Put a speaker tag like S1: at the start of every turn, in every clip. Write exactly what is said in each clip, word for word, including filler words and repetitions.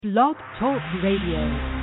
S1: Blog Talk Radio.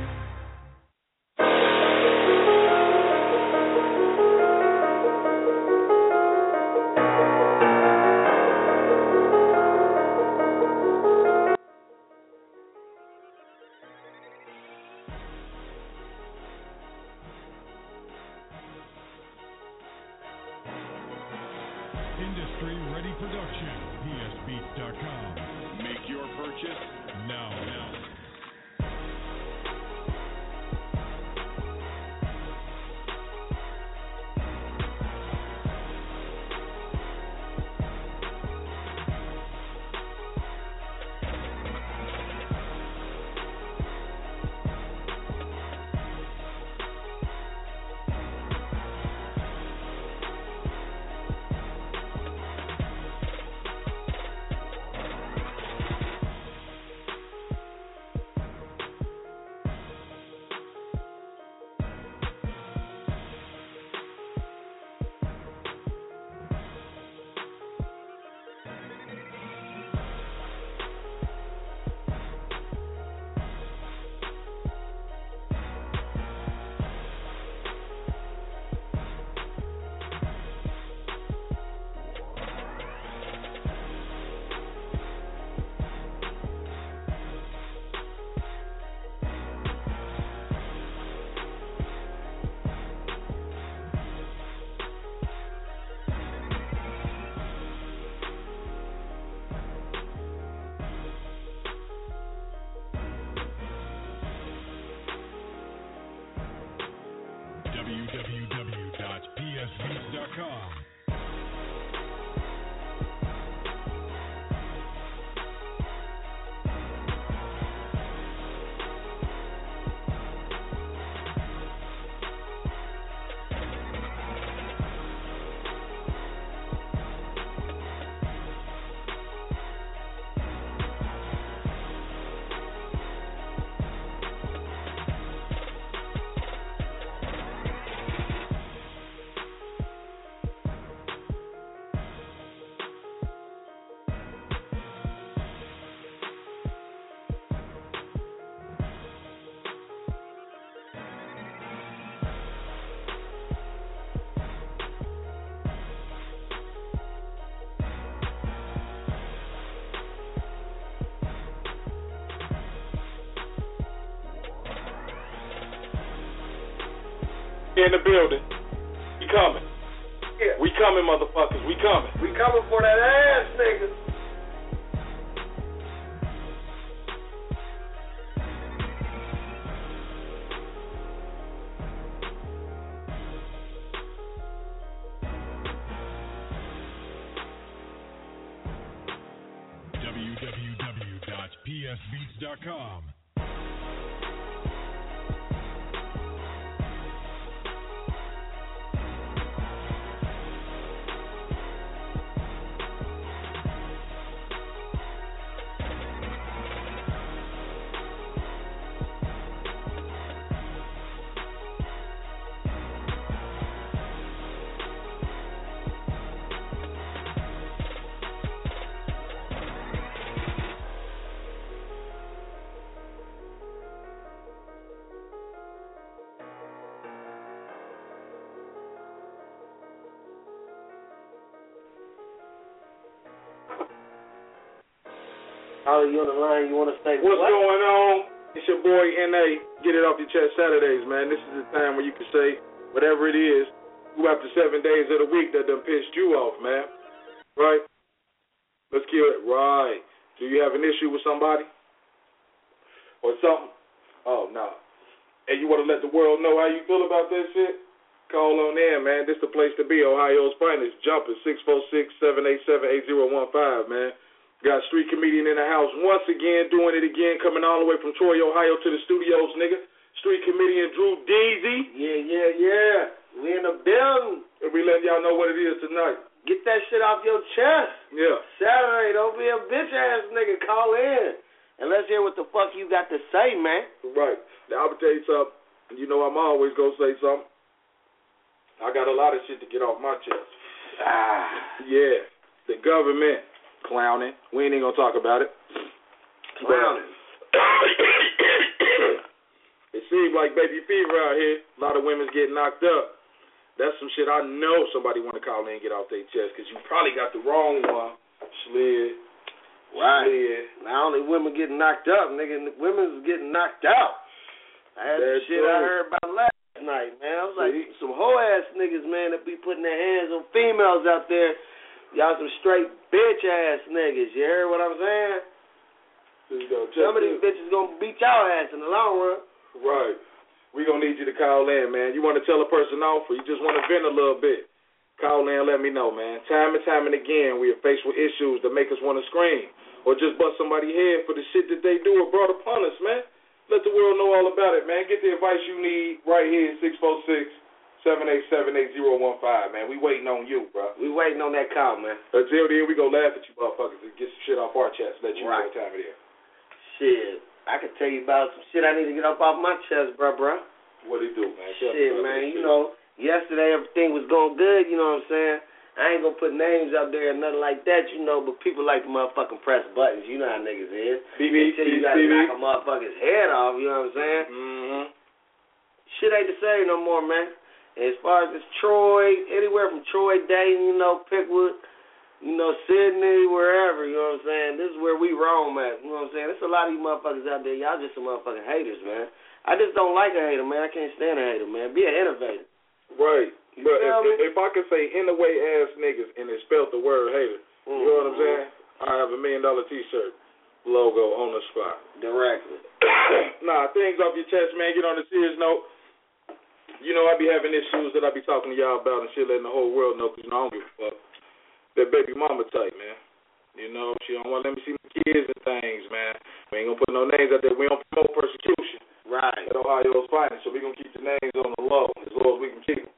S2: w w w dot p s beats dot com.
S3: In the building. We coming.
S4: Yeah.
S3: We coming, motherfuckers. We coming.
S4: We coming for that ass, nigga.
S2: w w w dot p s beats dot com.
S4: Holly, you on the line? You want to say
S3: What's
S4: what?
S3: going on? It's your boy N A. Get it off your chest Saturdays, man. This is the time where you can say whatever it is. Who after seven days of the week that done pissed you off, man? Right? Let's kill it. Right. Do you have an issue with somebody? Or something? Oh, no. And you want to let the world know how you feel about that shit? Call on in, man. This the place to be. Ohio's finest. Jumping six four six, seven eight seven, eight zero one five, man. Got street comedian in the house once again, doing it again, coming all the way from Troy, Ohio to the studios, nigga. Street comedian Drew Deasy.
S4: Yeah, yeah, yeah. We in the building.
S3: And we letting y'all know what it is tonight.
S4: Get that shit off your chest.
S3: Yeah.
S4: Saturday, don't be a bitch ass nigga. Call in. And let's hear what the fuck you got to say, man.
S3: Right. Now, I'm going to tell you something. You know I'm always going to say something. I got a lot of shit to get off my chest.
S4: Ah.
S3: Yeah. The government clowning. We ain't even going to talk about it.
S4: Clowning.
S3: It seems like baby fever out here. A lot of women's getting knocked up. That's some shit I know somebody want to call in and get off their chest because you probably got the wrong one. Slid.
S4: Right.
S3: Slid.
S4: Not only women getting knocked up, nigga, women's getting knocked out. I had some shit
S3: true.
S4: I heard about last night, man. I was like,
S3: See?
S4: some hoe ass niggas, man, that be putting their hands on females out there. Y'all some straight bitch ass niggas. You heard what I'm saying?
S3: There you go.
S4: Some of these bitches gonna beat y'all ass in the long run.
S3: Right. We gonna need you to call in, man. You want to tell a person off, or you just want to vent a little bit? Call in, let me know, man. Time and time and again, we are faced with issues that make us want to scream, or just bust somebody's head for the shit that they do or brought upon us, man. Let the world know all about it, man. Get the advice you need right here, six four six, seven eight seven, eight zero one five, man. We waiting on you, bro.
S4: We waiting on that call, man.
S3: Until then, we gonna laugh at you motherfuckers and get some shit off our chest. Let you
S4: Right.
S3: know what time it is.
S4: Shit, I can tell you about some shit I need to get up off my chest, bruh, bruh.
S3: What it do, man? Tell
S4: Shit,
S3: me about
S4: man,
S3: this
S4: you
S3: shit.
S4: know, yesterday everything was going good, you know what I'm saying? I ain't gonna put names out there or nothing like that, you know, but people like to motherfucking press buttons. You know how niggas is.
S3: B B,
S4: Until you gotta
S3: B B.
S4: knock a motherfucker's head off, you know what I'm saying?
S3: Mm-hmm.
S4: Shit ain't the same no more, man. As far as this Troy, anywhere from Troy, Dayton, you know, Pickwood, you know, Sydney, wherever, you know what I'm saying? This is where we roam at, you know what I'm saying? There's a lot of you motherfuckers out there, y'all just some motherfucking haters, man. I just don't like a hater, man. I can't stand a hater, man. Be an innovator.
S3: Right.
S4: You
S3: But
S4: feel me?
S3: if, if I could say in the way ass niggas and it spelled the word hater,
S4: Mm-hmm.
S3: you know what I'm saying? I have a million dollar t-shirt logo on the spot.
S4: Directly.
S3: Nah, things off your chest, man. Get on the serious note. You know, I be having issues that I be talking to y'all about and shit, letting the whole world know, because you know, I don't give a fuck. That baby mama type, man. You know, she don't want to let me see my kids and things, man. We ain't gonna put no names out there. We don't promote persecution.
S4: Right.
S3: At Ohio's finest, so we gonna keep the names on the low as low as we can keep them.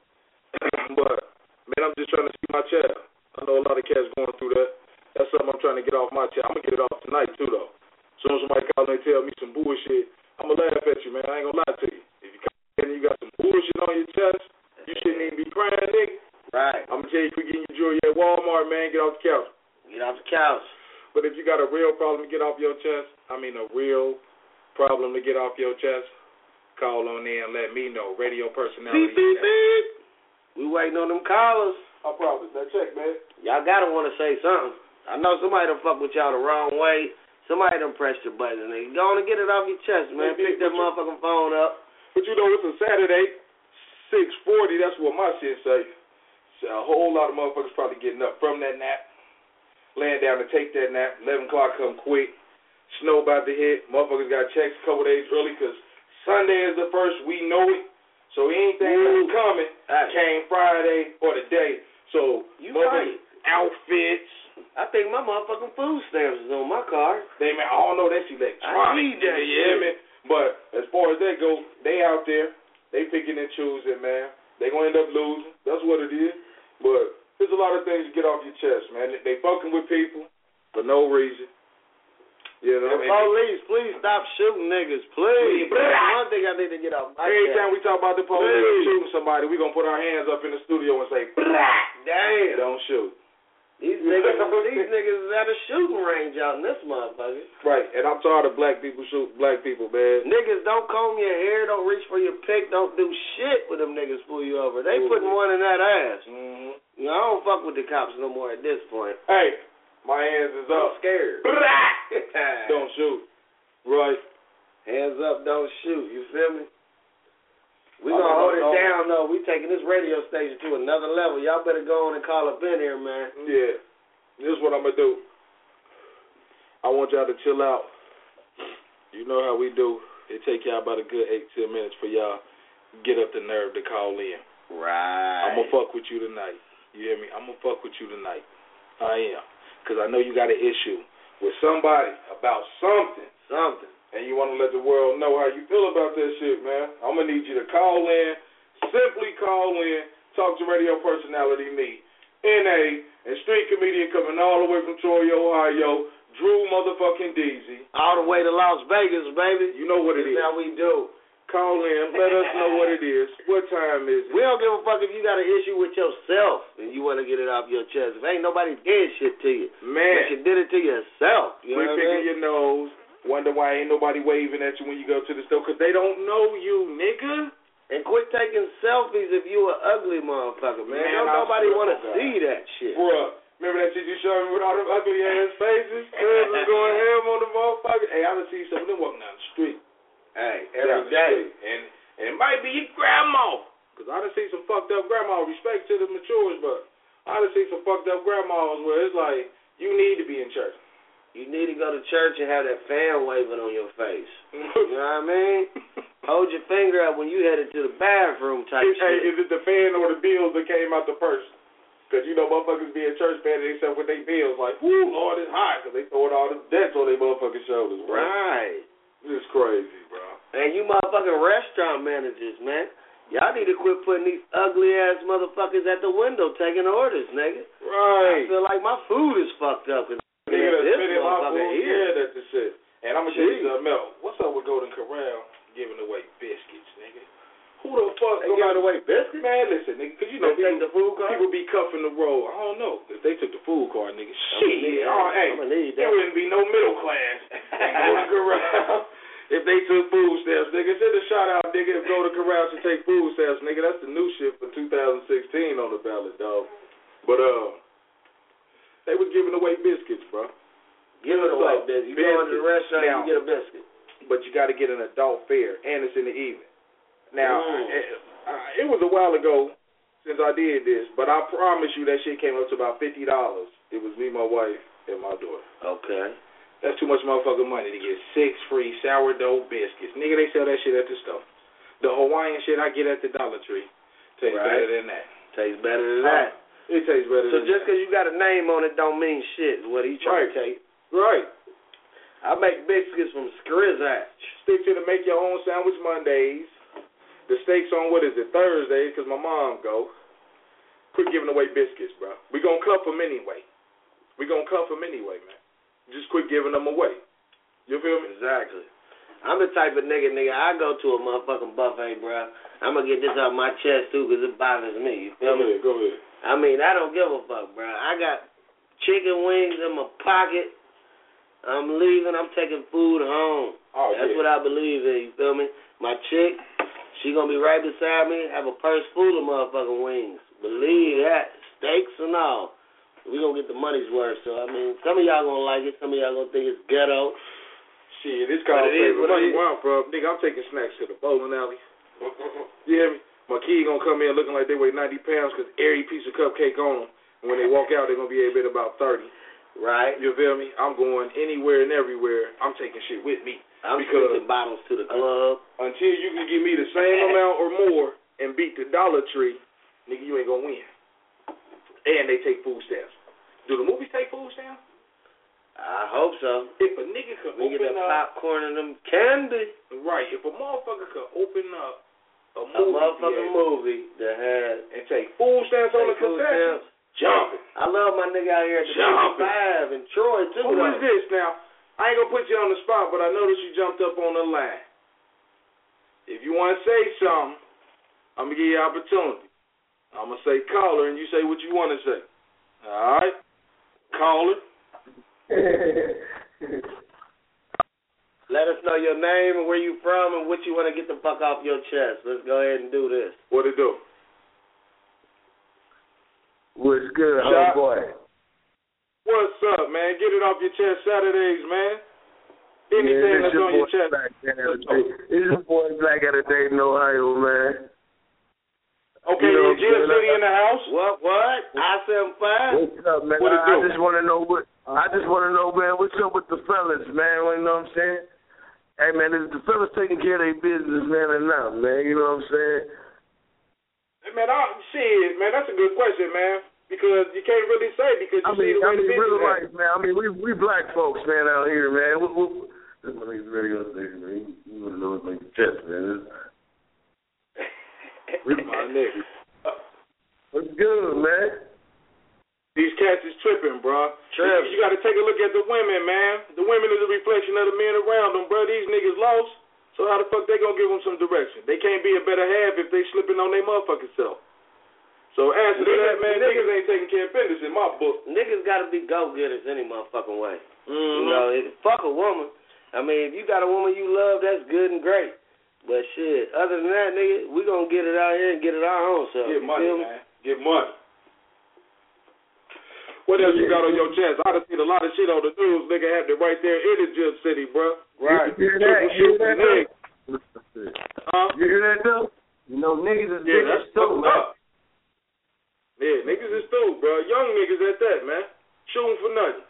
S3: But man, I'm just trying to see my child. I know a lot of cats going through that. That's something I'm trying to get off my chest. I'm gonna get it off tonight too, though. As soon as somebody calls and tell me some bullshit, I'm gonna laugh at you, man. I ain't gonna lie to you. If you come in and you got some bullshit on your chest, you shouldn't even be crying, nigga.
S4: Right.
S3: I'm gonna tell you, quit getting your jewelry at Walmart, man. Get off the couch.
S4: Get off the couch.
S3: But if you got a real problem to get off your chest, I mean a real problem to get off your chest, call on in and let me know. Radio personality.
S4: Beep, beep, beep. We waiting on them callers.
S3: I promise. Now check, man.
S4: Y'all gotta want to say something. I know somebody done fuck with y'all the wrong way. Somebody done pressed your button. Nigga. Go on and get it off your chest, man. Pick that motherfucking phone up.
S3: But you know, it's a Saturday, six forty. That's what my shit say. So a whole lot of motherfuckers probably getting up from that nap, laying down to take that nap. eleven o'clock come quick. Snow about to hit. Motherfuckers got checks a couple days early because Sunday is the first. We know it. So anything that's coming
S4: Hey.
S3: came Friday or the day. So
S4: You
S3: motherfuckers, outfits.
S4: I think my motherfucking food stamps is on my car.
S3: They man, I don't know, that's electronic.
S4: I need that
S3: You hear
S4: shit.
S3: me? But as far as that go, they out there. They picking and choosing, man. They gonna end up losing. That's what it is. But there's a lot of things to get off your chest, man. They, they fucking with people for no reason. You know,
S4: And police, please stop shooting niggas, please.
S3: Please.
S4: That's one thing I need to get off my
S3: every
S4: chest.
S3: time we talk about the police
S4: Please.
S3: shooting somebody, we gonna put our hands up in the studio and say, "Blah."
S4: Damn.
S3: Don't shoot.
S4: These niggas, these niggas is at a shooting range out in this motherfucker.
S3: Right, and I'm tired of black people shooting black people, man.
S4: Niggas don't comb your hair, don't reach for your pick, don't do shit when them niggas pull you over. They putting one in that ass.
S3: Mm-hmm.
S4: You know, I don't fuck with the cops no more at this point.
S3: Hey, my hands is
S4: I'm
S3: up.
S4: scared.
S3: Don't shoot. Right.
S4: Hands up, don't shoot. You feel me? We
S3: I'm
S4: gonna
S3: gonna
S4: hold it
S3: go.
S4: down though. We taking this radio station to another level. Y'all better go on and call up in here, man.
S3: Yeah. This is what I'm gonna do. I want y'all to chill out. You know how we do. It take y'all about a good eight, ten minutes for y'all get up the nerve to call in.
S4: Right.
S3: I'm gonna fuck with you tonight. You hear me? I'm gonna fuck with you tonight. I am. Because I know you got an issue with somebody about something.
S4: Something.
S3: And you want to let the world know how you feel about that shit, man. I'm going to need you to call in. Simply call in. Talk to radio personality me. N A and street comedian coming all the way from Troy, Ohio. Drew motherfucking Deasy.
S4: All the way to Las Vegas, baby.
S3: You know what it is.
S4: That's how we do.
S3: Call in. Let us know what it is. What time is it?
S4: We don't give a fuck if you got an issue with yourself and you want to get it off your chest. If ain't nobody did shit to you,
S3: Man.
S4: but you did it to yourself. You
S3: Quit
S4: know what I
S3: picking
S4: mean?
S3: your nose. Wonder why ain't nobody waving at you when you go to the store, because they don't know you, nigga.
S4: And quit taking selfies if you an ugly motherfucker, man.
S3: Man,
S4: don't
S3: I
S4: nobody
S3: swear
S4: want to
S3: to God.
S4: see that shit.
S3: Bruh, remember that shit you showed me with all them ugly ass faces? Cuz was going ham on the motherfucker. Hey, I done see some of them walking down the street.
S4: Hey,
S3: Down
S4: every
S3: the
S4: day.
S3: street. And, and it might be your grandma. Because I done see some fucked up grandmas. Respect to the matures, but I done see some fucked up grandmas where it's like, you need to be in church.
S4: You need to go to church and have that fan waving on your face. You know what I mean? Hold your finger up when you headed to the bathroom type
S3: Hey,
S4: shit.
S3: is it the fan or the bills that came out the purse? Because, you know, motherfuckers be in church fanning themselves with their bills like, whoo, Lord, it's hot, because they throwing all the debts on their motherfucking shoulders, bro.
S4: Right.
S3: This is crazy, bro.
S4: And you motherfucking restaurant managers, man. Y'all need to quit putting these ugly-ass motherfuckers at the window taking orders, nigga.
S3: Right.
S4: I feel like my food is fucked up. Cause
S3: Nigga that's
S4: this
S3: spitting my
S4: motherfucker
S3: food,
S4: here.
S3: yeah, that's the shit. And I'm going to tell you
S4: Jeez.
S3: something else. What's up with Golden Corral giving away biscuits, nigga? Who the fuck
S4: They
S3: go
S4: giving
S3: out-
S4: away biscuits?
S3: Man, listen, nigga, because you know
S4: They take
S3: people,
S4: the food card?
S3: people be cuffing the roll. I don't know. If they took the food card, nigga,
S4: I'ma
S3: shit.
S4: need that.
S3: Oh, hey,
S4: I'ma need
S3: there
S4: that.
S3: wouldn't be no middle class in Golden Corral if they took food stamps, nigga. Send a shout out, nigga, if Golden Corral should take food stamps, nigga. That's the new shit for two thousand sixteen on the ballot, dog. But, uh, they was giving away biscuits, bro.
S4: Give it away,
S3: So,
S4: bitch. You go into the
S3: biscuits.
S4: restaurant,
S3: Now,
S4: you get a biscuit.
S3: But you got to get an adult fare, and it's in the evening. Now,
S4: Mm.
S3: it, uh, it was a while ago since I did this, but I promise you that shit came up to about fifty dollars. It was me, my wife, and my daughter.
S4: Okay.
S3: That's too much motherfucking money to get six free sourdough biscuits. Nigga, they sell that shit at the store. The Hawaiian shit I get at the Dollar Tree tastes
S4: Right.
S3: better than that.
S4: Tastes better than that.
S3: It tastes better
S4: So
S3: than
S4: just
S3: that.
S4: because you got a name on it don't mean shit, is what he trying
S3: Right.
S4: to tell you.
S3: Right.
S4: I make biscuits from Scrizatch.
S3: Stick to the Make Your Own Sandwich Mondays. The steaks on, what is it, Thursdays, because my mom go. Quit giving away biscuits, bro. We going to cuff them anyway. We going to cuff them anyway, man. Just quit giving them away. You feel me?
S4: Exactly. I'm the type of nigga, nigga, I go to a motherfucking buffet, bro. I'm going to get this out my chest, too, because it bothers me. You feel
S3: Go
S4: me?
S3: ahead, go ahead.
S4: I mean, I don't give a fuck, bro. I got chicken wings in my pocket. I'm leaving. I'm taking food home.
S3: Oh,
S4: That's
S3: yeah.
S4: what I believe in, you feel me? My chick, she going to be right beside me, have a purse full of motherfucking wings. Believe that. Steaks and all. We going to get the money's worth. So, I mean, some of y'all going to like it. Some of y'all going to think it's ghetto.
S3: Shit, it's called
S4: But it is
S3: saving
S4: what it
S3: money,
S4: is.
S3: wow, bro. Nigga, I'm taking snacks to the bowling alley. You hear me? My kid gonna come in looking like they weigh ninety pounds because every piece of cupcake on them. And when they walk out, they're gonna be a bit about thirty.
S4: Right?
S3: You feel me? I'm going anywhere and everywhere. I'm taking shit with me.
S4: I'm
S3: Because-
S4: taking bottles to the club.
S3: Until you can give me the same amount or more and beat the Dollar Tree, nigga, you ain't gonna win. And they take food stamps. Do the movies take food stamps?
S4: I hope so.
S3: If a nigga could
S4: We get
S3: open
S4: that
S3: up,
S4: popcorn and them candy.
S3: right? If a motherfucker could open up a
S4: A
S3: movie
S4: motherfucking
S3: theater
S4: movie that had
S3: and take food stamps on the
S4: Take food
S3: concessions,
S4: stamps.
S3: jumping.
S4: I love my nigga out here at the
S3: Jumping.
S4: fifty-five in Troy, too.
S3: Who
S4: though.
S3: is this now? I ain't gonna put you on the spot, but I noticed you jumped up on the line. If you want to say something, I'm gonna give you an opportunity. I'm gonna say caller, and you say what you want to say. All right, caller.
S4: Let us know your name and where you from and what you want to get the fuck off your chest. Let's go ahead and do this.
S3: What it do?
S5: What's good,
S3: Shot.
S5: homeboy?
S3: What's up, man? Get it off your chest Saturdays, man. Anything
S5: Yeah,
S3: that's
S5: this
S3: on
S5: your
S3: your
S5: boy
S3: chest.
S5: Black out of Dayton. This is your boy Black out of Dayton, Ohio, man.
S3: Okay,
S5: You know,
S3: is Jim
S5: man,
S3: City in the house?
S4: What, what? I seventy-five?
S5: What's up, man?
S3: What it
S5: I, I
S3: do?
S5: just want to know what. I just want to know, man. What's up with the fellas, man? You know what I'm saying? Hey, man, is the fellas taking care of their business, man, or not, man? You know what I'm saying?
S3: Hey, man, I, shit, man, that's a good question, man. Because you can't really say because you
S5: I
S3: see
S5: mean,
S3: the way
S5: I
S3: the
S5: mean,
S3: business
S5: real
S3: is.
S5: life, man. I mean, we we black folks, man, out here, man. We, we, this one is radio station, man. You want to know what's like the chest, man.
S3: My nigga.
S5: What's good, man?
S3: These cats is tripping, bro.
S4: Tripping.
S3: You, you got to take a look at the women, man. The women is a reflection of the men around them, bro. These niggas lost, so how the fuck they gonna give them some direction? They can't be a better half if they slipping on their motherfucking self. So answer to
S4: Niggas-
S3: that, man.
S4: niggas-
S3: Niggas ain't taking care of business in my book.
S4: Niggas got to be go-getters any motherfucking way.
S3: Mm-hmm.
S4: You know, if, fuck a woman. I mean, if you got a woman you love, that's good and great. But shit, other than that, nigga, we gonna get it out here and get it our own self.
S3: Get money, man. Get money. What else you got on your chest? I done seen a lot of shit on the news. Nigga had it right there in the Gym City, bro.
S4: Right.
S5: You hear that? You hear that, though?
S3: Huh?
S5: You hear that, though? You know, niggas is
S3: Yeah,
S5: big
S3: that's
S5: as stupid, man.
S3: up. Yeah, niggas is stupid, bro. Young niggas at that, man. Shooting for nothing.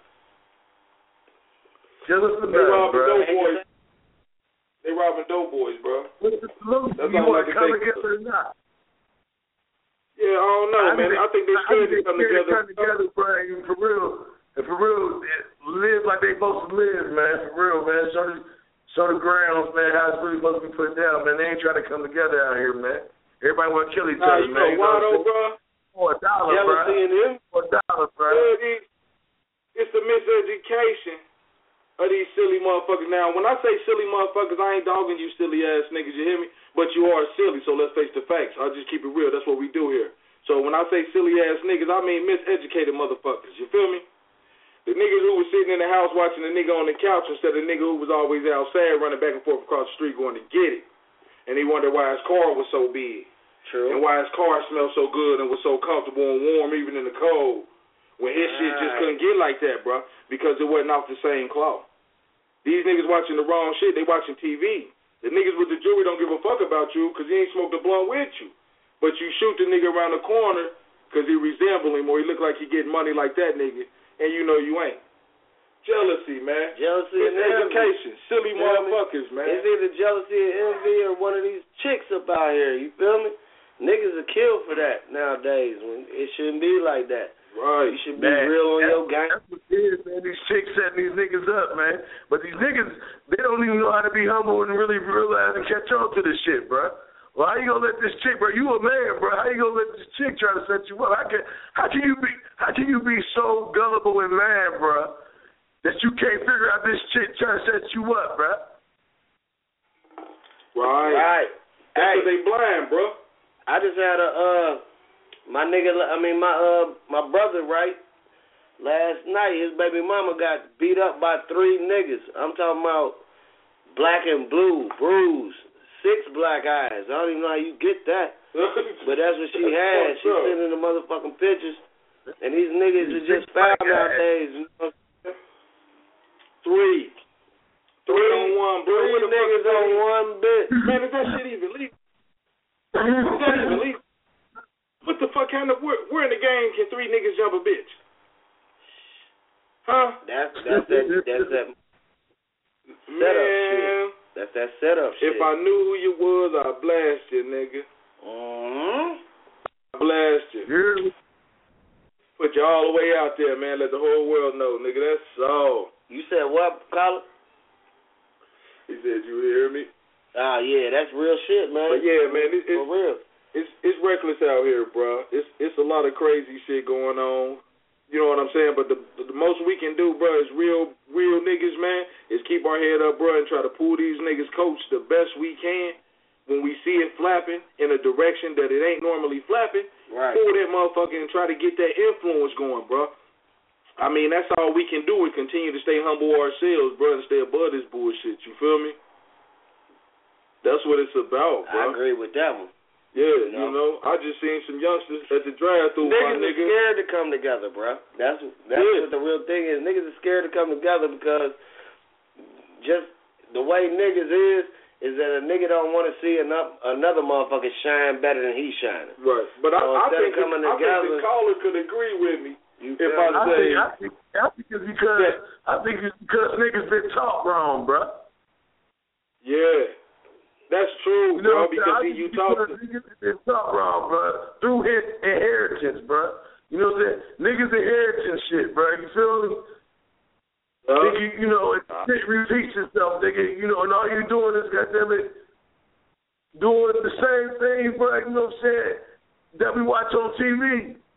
S5: Jealous of
S3: They
S5: nothing,
S3: robbing
S5: bro.
S3: dope boys. They robbing dope boys, bro.
S5: What's the solution?
S3: That's
S5: You
S3: all I
S5: want to
S3: can
S5: come
S3: think
S5: together or not?
S3: Yeah, I don't know,
S5: I
S3: man.
S5: think-
S3: I think they
S5: I
S3: should
S5: think
S3: come
S5: they should
S3: together.
S5: come together, bro, and for real. And for real, live like they supposed to live, man. For real, man. Show the, show the grounds, man, how it's really supposed to be put down, man. They ain't trying to come together out here, man. Everybody want to kill each
S3: Nah,
S5: other,
S3: you
S5: man.
S3: know why though, bro?
S5: For a dollar, bro.
S4: Jealousy in them.
S5: For a dollar, bro.
S3: Yeah, these, it's the miseducation of these silly motherfuckers. Now, when I say silly motherfuckers, I ain't dogging you silly ass niggas, you hear me? But you are silly, so let's face the facts. I'll just keep it real. That's what we do here. So when I say silly ass niggas, I mean miseducated motherfuckers. You feel me? The niggas who was sitting in the house watching the nigga on the couch instead of the nigga who was always outside running back and forth across the street going to get it. And he wondered why his car was so big.
S4: True.
S3: And why his car smelled so good and was so comfortable and warm even in the cold. When his shit just couldn't get like that, bro, because it wasn't off the same cloth. These niggas watching the wrong shit. They watching T V. The niggas with the jewelry don't give a fuck about you because he ain't smoked a blunt with you. But you shoot the nigga around the corner because he resemble him or he look like he getting money like that nigga, and you know you ain't. Jealousy, man.
S4: Jealousy
S3: It's
S4: and envy.
S3: education. Silly
S4: You know what I mean?
S3: motherfuckers, man.
S4: It's either jealousy or envy or one of these chicks up out here. You feel me? Niggas are killed for that nowadays. When it shouldn't be like that.
S3: Right.
S4: You should be
S5: Man,
S4: real on
S5: that's,
S4: your game.
S5: That's what it is, man. These chicks setting these niggas up, man. But these niggas, they don't even know how to be humble and really realize and catch on to this shit, bro. Well, how you gonna let this chick, bro? You a man, bro. How you gonna let this chick try to set you up? How can, how can you be, how can you be so gullible and mad, bro, that you can't figure out this chick trying to set you up, bro?
S3: Right.
S4: Right.
S3: That's
S4: Hey,
S3: because they blind, bro.
S4: I just had a uh my nigga I mean my uh my brother, right? Last night his baby mama got beat up by three niggas. I'm talking about black and blue, bruised, six black eyes. I don't even know how you get that. But that's what she had. She sending the motherfucking pictures. And these niggas are just foul nowadays. You know?
S3: Three. Three on one, bro.
S4: Three
S3: What the
S4: niggas
S3: fuck is
S4: on
S3: that?
S4: one bit.
S3: Man, is that shit even legal? Is that even legal? What the fuck kind of, where, where in the game can three niggas jump a bitch? Huh?
S4: That's that's that that's that setup shit. That's that setup shit.
S3: If I knew who you was, I'd blast you, nigga.
S4: Mm-hmm.
S3: I'd blast you.
S5: Yeah.
S3: Put you all the way out there, man. Let the whole world know, nigga. That's all.
S4: You said what, Colin?
S3: He said, you hear me?
S4: Ah, yeah, that's real shit, man.
S3: But yeah, man, it,
S4: For
S3: it's,
S4: real.
S3: it's it's reckless out here, bro. It's it's a lot of crazy shit going on. You know what I'm saying? But the the most we can do, bro, is real real niggas, man, is keep our head up, bro, and try to pull these niggas' coats the best we can. When we see it flapping in a direction that it ain't normally flapping,
S4: Right.
S3: pull that motherfucker and try to get that influence going, bro. I mean, that's all we can do is continue to stay humble ourselves, bro, and stay above this bullshit. You feel me? That's what it's about, bro.
S4: I agree with that one.
S3: Yeah,
S4: You
S3: you
S4: know?
S3: know, I just seen some youngsters at the drive-thru, my
S4: Niggas are
S3: nigga.
S4: scared to come together, bro. That's that's
S3: Yeah.
S4: what the real thing is. Niggas are scared to come together because just the way niggas is, is that a nigga don't want to see another, another motherfucker shine better than he shining.
S3: Right, but I,
S4: So
S3: I,
S4: instead
S3: think
S4: of coming
S3: the, I think
S4: together-
S3: the caller could agree with me
S4: You
S3: if
S4: feel
S3: I
S4: me?
S5: I
S3: say,
S5: think, I think, I think it's because I think it's because niggas been taught wrong, bro.
S3: yeah, that's true,
S5: You know,
S3: bro, because
S5: I
S3: see,
S5: think
S3: you
S5: it's
S3: talk
S5: because niggas been taught wrong, bro, through his inheritance, bro. You know what I'm saying? Niggas inheritance shit, bro. You feel me?
S3: uh,
S5: Nigga, you know, it, it repeats itself, nigga. You know, and all you doing is, goddamn it, doing the same thing, bro. You know what I'm saying? That we watch on T V.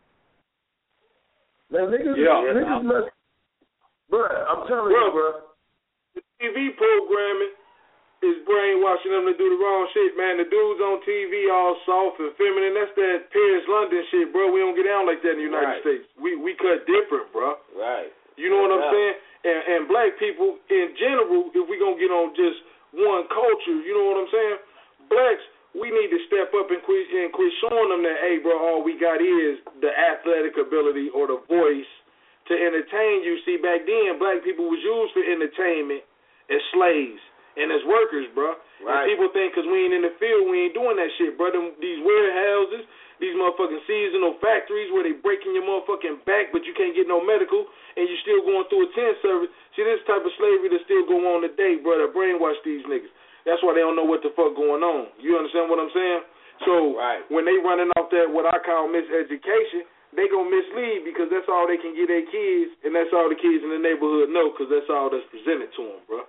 S5: Now, niggas,
S3: Yeah.
S5: niggas must, bro. I'm telling
S3: Bro.
S5: you, bro.
S3: the T V programming is brainwashing them to do the wrong shit, man. The dudes on T V all soft and feminine. That's that Paris London shit, bro. We don't get down like that in the United
S4: Right.
S3: States. We we cut different, bro.
S4: Right.
S3: You know what I'm
S4: Yeah.
S3: saying? And, and black people in general, if we gonna get on just one culture, you know what I'm saying? Blacks, we need to step up and quit and quit showing them that, hey, bro, all we got is the athletic ability or the voice to entertain you. See, back then, black people was used for entertainment as slaves and as workers, bro.
S4: Right.
S3: And people think because we ain't in the field, we ain't doing that shit, bro. Them, these warehouses, these motherfucking seasonal factories where they breaking your motherfucking back, but you can't get no medical, and you still going through a tent service. See, this type of slavery that still go on today, bro, that brainwash these niggas. That's why they don't know what the fuck going on. You understand what I'm saying? So
S4: right.
S3: when they running off that what I call miseducation, they gonna mislead because that's all they can get their kids, and that's all the kids in the neighborhood know because that's all that's presented to them, bro.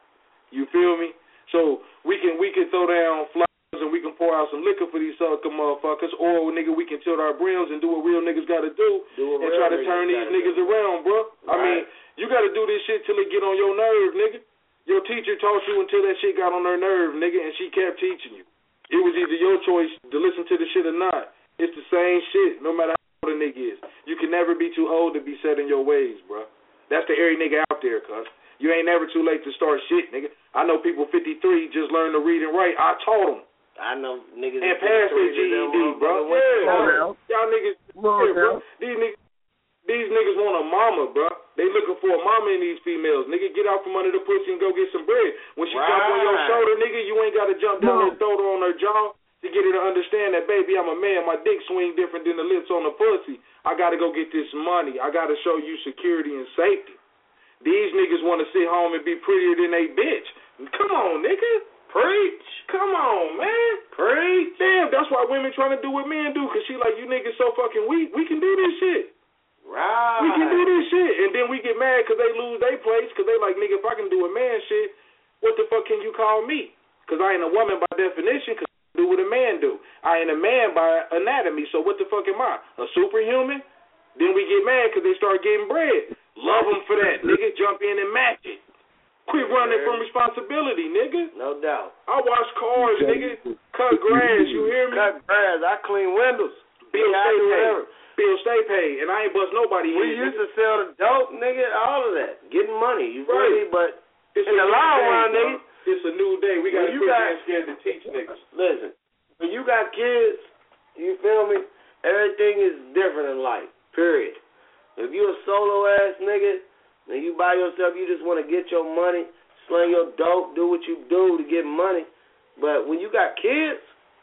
S3: You feel me? So we can we can throw down flowers and we can pour out some liquor for these sucker motherfuckers, or nigga we can tilt our brims and do what real niggas got to do,
S4: do
S3: and try to turn these niggas do. around, bro. Right. I mean, you got to do this shit till it get on your nerve, nigga. Your teacher taught you until that shit got on her nerve, nigga, and she kept teaching you. It was either your choice to listen to the shit or not. It's the same shit, no matter how old a nigga is. You can never be too old to be set in your ways, bro. That's the every nigga out there, cuz. You ain't never too late to start shit, nigga. I know people fifty-three just learned to read and write. I taught them.
S4: I know niggas
S3: and pass their G E D, bro. Yeah, y'all niggas, yeah, bro. These niggas, these niggas want a mama, bro. They looking for a mama in these females. Nigga, get out from under the pussy and go get some bread. When she right. jump on your shoulder, nigga, you ain't got to jump down no. and throw her on her jaw to get her to understand that, baby, I'm a man. My dick swing different than the lips on the pussy. I got to go get this money. I got to show you security and safety. These niggas want to sit home and be prettier than they bitch. Come on, nigga. Preach. Come on, man. Preach. Damn, that's why women trying to do what men do, because she like, you niggas so fucking weak. We can do this shit.
S4: Right.
S3: We can do this shit. And then we get mad because they lose their place, because they like, nigga, if I can do a man shit, what the fuck can you call me? Because I ain't a woman by definition, because I do what a man do. I ain't a man by anatomy, so what the fuck am I? A superhuman? Then we get mad because they start getting bread. Love them for that, nigga. Jump in and match it. Quit running from responsibility, nigga.
S4: No doubt.
S3: I wash cars, nigga. Cut grass, you hear me?
S4: Cut grass. I clean windows.
S3: Bill stay paid. Bill stay paid. And I ain't bust nobody
S4: We
S3: here,
S4: used
S3: nigga.
S4: to sell the dope, nigga, all of that. Getting money, you
S3: right.
S4: feel me? But
S3: it's
S4: in the long run, nigga,
S3: it's a new day. We got to quit being scared to teach niggas.
S4: Listen, when you got kids, you feel me? Everything is different in life, period. If you a solo-ass nigga, and you by yourself, you just want to get your money, sling your dope, do what you do to get money. But when you got kids,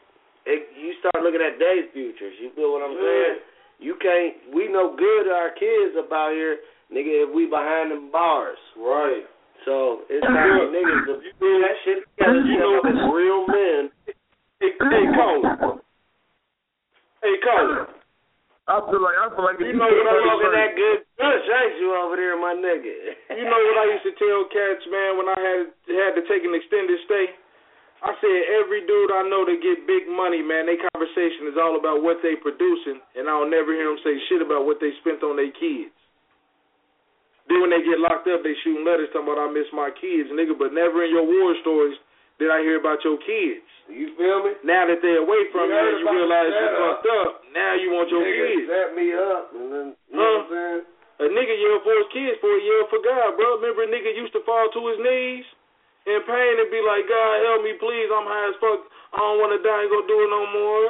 S4: it, you start looking at their futures. You feel what I'm yeah. saying? You can't, we know good our kids up out here, nigga, if we behind them bars.
S3: Right.
S4: So it's time niggas to do that shit together. You know, as real men.
S3: Hey, hey, Cole. Hey, Cole.
S5: I feel like I feel like
S4: you know what I'm smoking that good push, ain't you over there, my nigga?
S3: You know what I used to tell cats, man, when I had had to take an extended stay? I said every dude I know that get big money, man, their conversation is all about what they producing, and I'll never hear them say shit about what they spent on their kids. Then when they get locked up, they shooting letters talking about I miss my kids, nigga, but never in your war stories did I hear about your kids.
S4: You feel me?
S3: Now that they're away from you, you, you realize you fucked up. Now you want your
S4: nigga
S3: kids.
S4: Set me up, and then, you huh? know what I'm saying?
S3: A nigga yell for his kids for a yell for God, bro. Remember a nigga used to fall to his knees in pain and be like, God, help me, please. I'm high as fuck. I don't want to die. I ain't gonna do it no more.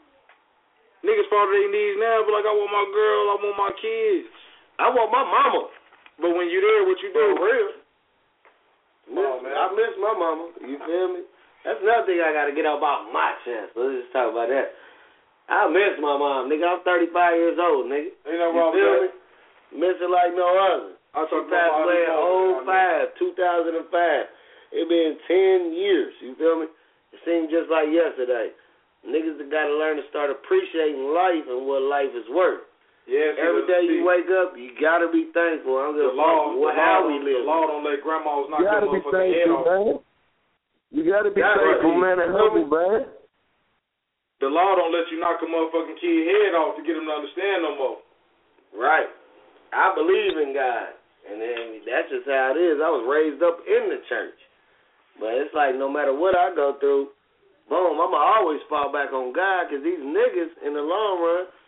S3: Niggas fall to their knees now, but like, I want my girl, I want my kids.
S4: I want my mama.
S3: But when you there, what you do?
S4: For real. Miss, oh, man. I miss my mama. You feel me? That's another thing I got to get off my chest. Let's just talk about that. I miss my mom, nigga. I'm thirty-five years old, nigga.
S3: Ain't no wrong
S4: with
S3: that.
S4: Miss her like no other.
S3: I
S4: she passed away in oh five, two thousand five. It been ten years, you feel me? It seemed just like yesterday. Niggas got to learn to start appreciating life and what life is worth.
S3: Yes,
S4: Every day you wake up, you got to be thankful. I don't give a fuck how we live.
S3: The law don't let grandmas knock
S5: their
S3: motherfucking head off.
S5: Man. You got to be thankful, man, and humble, man.
S3: The law don't let you knock a motherfucking kid head off to get them to understand no more.
S4: Right. I believe in God, and then that's just how it is. I was raised up in the church. But it's like no matter what I go through, boom, I'm going to always fall back on God, because these niggas, in the long run,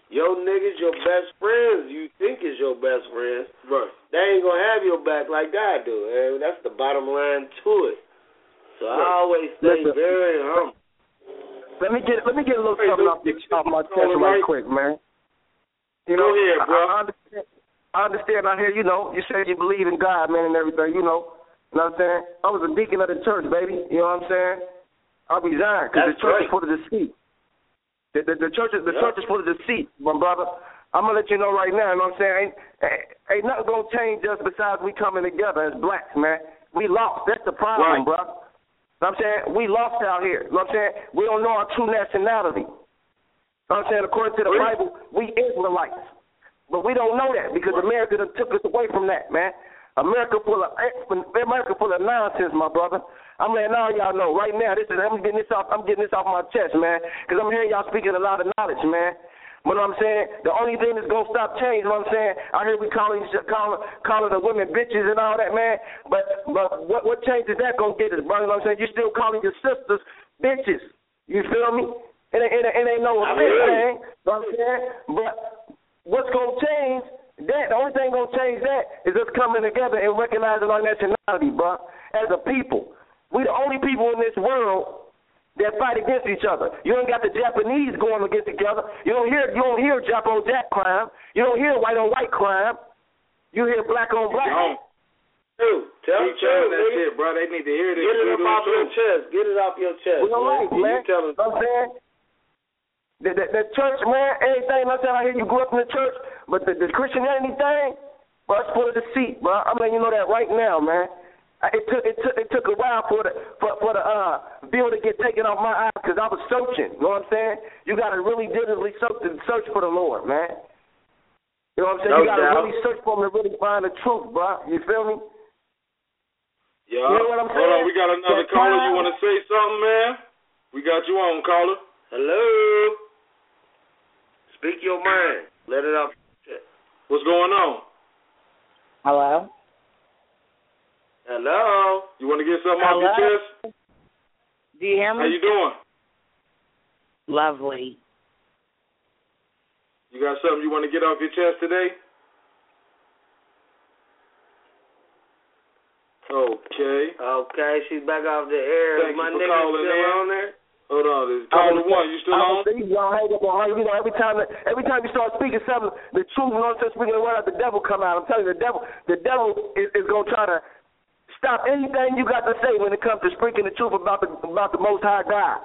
S4: your niggas, your best friends, you think is your best friends.
S3: Right.
S4: They ain't gonna have your back like God do. And that's the bottom line to it. So right. I always stay Listen, very humble.
S6: Let me get let me get a little hey, something off, off my chest right quick, man. You know,
S3: Go ahead, bro.
S6: I, I understand. I understand. I hear you know. You said you believe in God, man, and everything. You know. You know what I'm saying? I was a deacon of the church, baby. You know what I'm saying? I resigned because the church right. is full of deceit. The, the, the church is the yep. church is full of deceit, my brother. I'm gonna let you know right now. You know what I'm saying? Ain't, ain't, ain't nothing gonna change us besides we coming together as blacks, man. We lost. That's the problem, right. bro. You know what I'm saying? We lost out here. You know what I'm saying? We don't know our true nationality. You know what I'm saying? According to the really? Bible, we Israelites. But we don't know that because right. America done took us away from that, man. America full of America full of nonsense, my brother. I'm letting all y'all know right now. This is I'm getting this off. I'm getting this off my chest, man, because I'm hearing y'all speaking a lot of knowledge, man. You know what I'm saying? The only thing that's gonna stop change, you know what I'm saying? I hear we calling calling calling the women bitches and all that, man. But but what what change is that gonna get us, bro? You know what I'm saying? You still calling your sisters bitches? You feel me? It ain't it, it ain't no offense, thing. You know what I'm saying? But what's gonna change? That the only thing gonna change that is us coming together and recognizing our nationality, bro. As a people, we the only people in this world that fight against each other. You ain't got the Japanese going against each other. You don't hear you don't hear Jap on Jap crime. You don't hear white on white crime. You hear black on black.
S4: Dude, tell them
S3: that shit, bro. They need to hear this.
S4: Get it up off your chest. Get it off your chest.
S6: Well, right, man.
S4: You tell them.
S6: You know what I'm saying? The, the, the church, man, everything, I'm saying, I hear you grew up in the church, but the, the Christianity thing, bro, it's full of deceit, bro. I'm letting you know that right now, man. It took it took it took a while for the for, for the uh bill to get taken off my eyes because I was searching. You know what I'm saying? You got to really diligently search search for the Lord, man. You know what I'm saying? No you got to really search for him to really find the truth, bro. You feel me?
S3: Yeah.
S6: You know what I'm saying?
S3: Hold on, we got another that caller. Time. You want to say something, man? We got you on, caller.
S4: Hello. Speak your mind. Let it out.
S3: What's going on?
S7: Hello?
S3: Hello? You want to get something
S7: Hello?
S3: off your chest?
S7: Do you hear me?
S3: How you doing?
S7: Lovely.
S3: You got something you want to get off your chest today? Okay.
S4: Okay, she's back off the air.
S3: Thank
S4: My
S3: you for
S4: nigga
S3: calling
S4: still
S3: in.
S4: on there?
S3: Hold on, this caller one. You still on?
S6: You know, hang up on her. You know, every time, every time you start speaking something, the truth, you know what I'm saying, speaking the word out, the devil come out. I'm telling you, the devil, the devil is, is gonna try to stop anything you got to say when it comes to speaking the truth about the about the Most High God.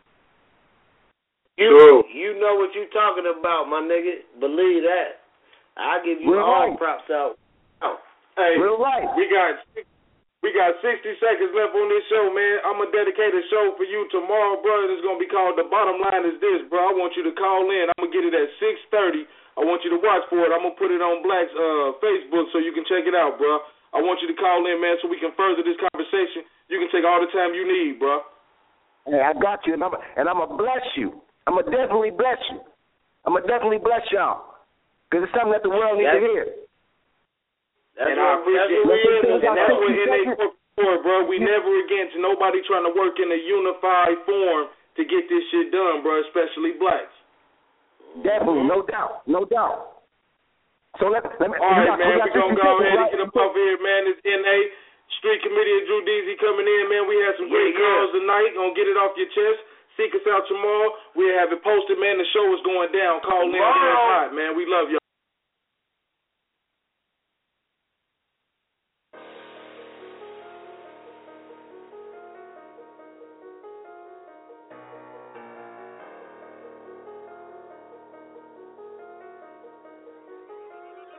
S4: You
S3: sure.
S4: you know what you talking about, my nigga. Believe that. I give you
S6: Real
S4: all
S6: right.
S4: props out.
S3: Oh. Hey,
S6: Real right.
S3: we got. We got sixty seconds left on this show, man. I'm going to dedicate a show for you tomorrow, bro. It's going to be called The Bottom Line Is This, bro. I want you to call in. I'm going to get it at six thirty. I want you to watch for it. I'm going to put it on Black's uh, Facebook so you can check it out, bro. I want you to call in, man, so we can further this conversation. You can take all the time you need, bro.
S6: Hey, I got you, and I'm, and I'm going to bless you. I'm going to definitely bless you. I'm going to definitely bless y'all because it's something that the world needs
S4: that's,
S6: to hear.
S3: That's and I appreciate it. And that's what N A for, bro. We never against nobody trying to work in a unified form to get this shit done, bro, especially blacks.
S6: Definitely, no doubt, no doubt. So let, let me.
S3: All right,
S6: got,
S3: man, we're going to go ahead
S6: right?
S3: and get up off here, man. It's N A Street Committee of Drew Deasy coming in, man. We had some great yeah, calls yeah. tonight. Gonna get it off your chest. Seek us out tomorrow. We'll have it posted, man. The show is going down. Call in, man. Hot, man. We love y'all.